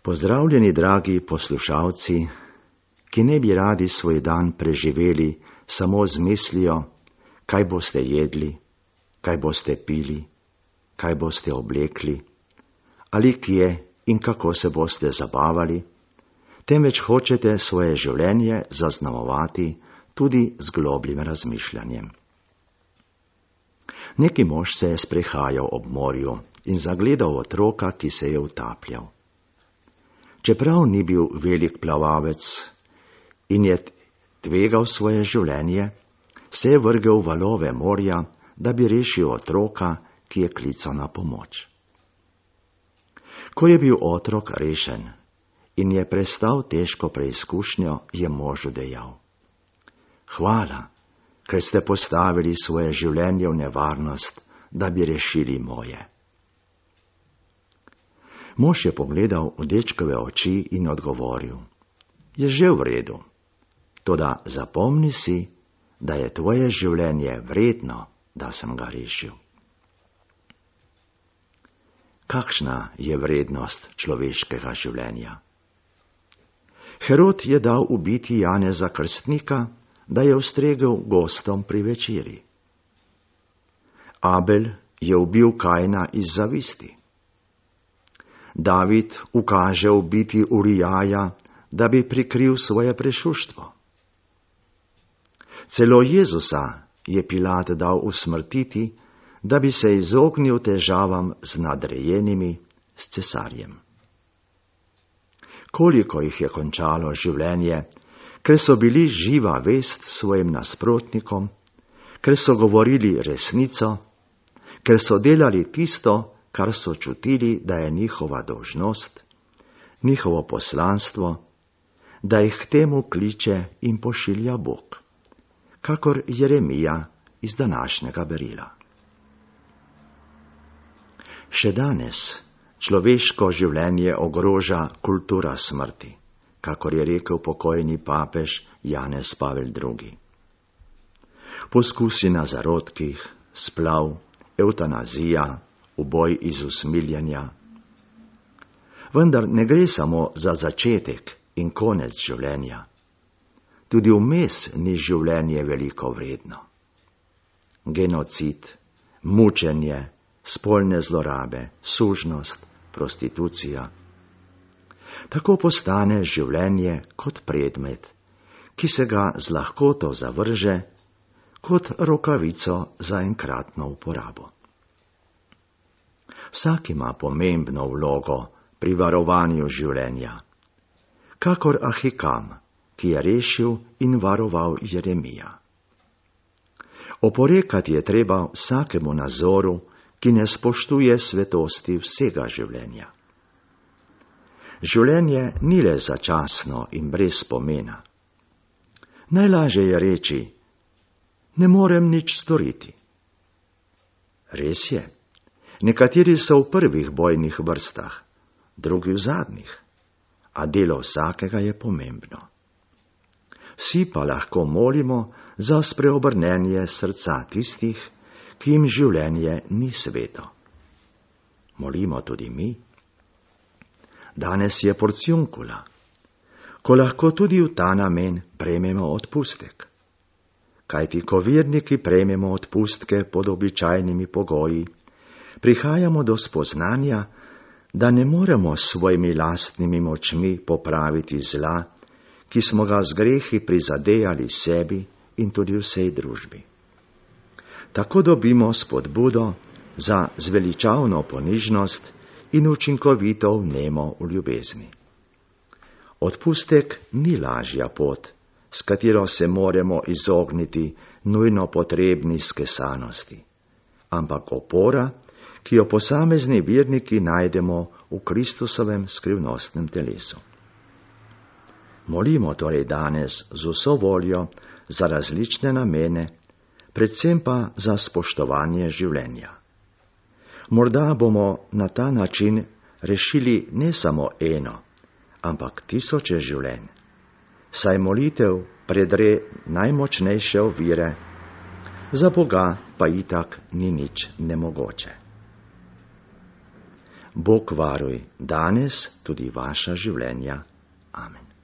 Pozdravljeni, dragi poslušalci, ki ne bi radi svoj dan preživeli samo z mislijo, kaj boste jedli, kaj boste pili, kaj boste oblekli, ali kje in kako se boste zabavali, temveč hočete svoje življenje zaznamovati tudi z globljim razmišljanjem. Neki mož se je sprehajal ob morju in zagledal otroka, ki se je utapljal. Čeprav ni bil velik plavalec in je tvegal svoje življenje, se je vrgel v valove morja, da bi rešil otroka, ki je klical na pomoč. Ko je bil otrok rešen in je prestal težko preizkušnjo, je možu dejal: Hvala, ker ste postavili svoje življenje v nevarnost, da bi rešili moje. Mož je pogledal v dečkove oči in odgovoril: Je že v redu, toda zapomni si, da je tvoje življenje vredno, da sem ga rešil. Kakšna je vrednost človeškega življenja? Herod je dal ubiti Janeza Krstnika, da je ustregel gostom pri večerji. Abel je ubil Kaina iz zavisti. David ukaže ubiti Urijaja, da bi prikril svoje prešuštvo. Celo Jezusa je Pilat dal usmrtiti, da bi se izognil težavam z nadrejenimi, s cesarjem. Koliko jih je končalo življenje, ker so bili živa vest svojim nasprotnikom, ker so govorili resnico, ker so delali tisto, kar so čutili, da je njihova dolžnost, njihovo poslanstvo, da jih k temu kliče in pošilja Bog, kakor Jeremija iz današnjega berila. Še danes človeško življenje ogroža kultura smrti, kakor je rekel pokojni papež Janez Pavel II. Poskusi na zarodkih, splav, evtanazija, uboj iz usmiljenja. Vendar ne gre samo za začetek in konec življenja. Tudi vmes ni življenje veliko vredno. Genocid, mučenje, spolne zlorabe, sužnost, prostitucija. Tako postane življenje kot predmet, ki se ga z lahkoto zavrže, kot rokavico za enkratno uporabo. Vsak ima pomembno vlogo pri varovanju življenja, kakor Ahikam, ki je rešil in varoval Jeremija. Oporekati je treba vsakemu nazoru, ki ne spoštuje svetosti vsega življenja. Življenje ni le začasno in brez pomena. Najlažje je reči: ne morem nič storiti. Res je, nekateri so v prvih bojnih vrstah, drugi v zadnjih, a delo vsakega je pomembno. Vsi pa lahko molimo za spreobrnenje srca tistih, ki jim življenje ni sveto. Molimo tudi mi. Danes je porciunkula, ko lahko tudi v ta namen prejmemo odpustek. Kajti ko verniki prejmemo odpustke pod običajnimi pogoji, prihajamo do spoznanja, da ne moremo s svojimi lastnimi močmi popraviti zla, ki smo ga z grehi prizadejali sebi in tudi vsej družbi. Tako dobimo spodbudo za zveličavno ponižnost in učinkovito vnemo v ljubezni. Odpustek ni lažja pot, s katero se moramo izogniti nujno potrebni skesanosti, ampak opora, ki jo posamezni verniki najdemo v Kristusovem skrivnostnem telesu. Molimo torej danes z vso voljo za različne namene, predvsem pa za spoštovanje življenja. Morda bomo na ta način rešili ne samo eno, ampak tisoče življenj, saj molitev predre najmočnejše ovire, za Boga pa itak ni nič nemogoče. Bog varuj danes tudi vaša življenja. Amen.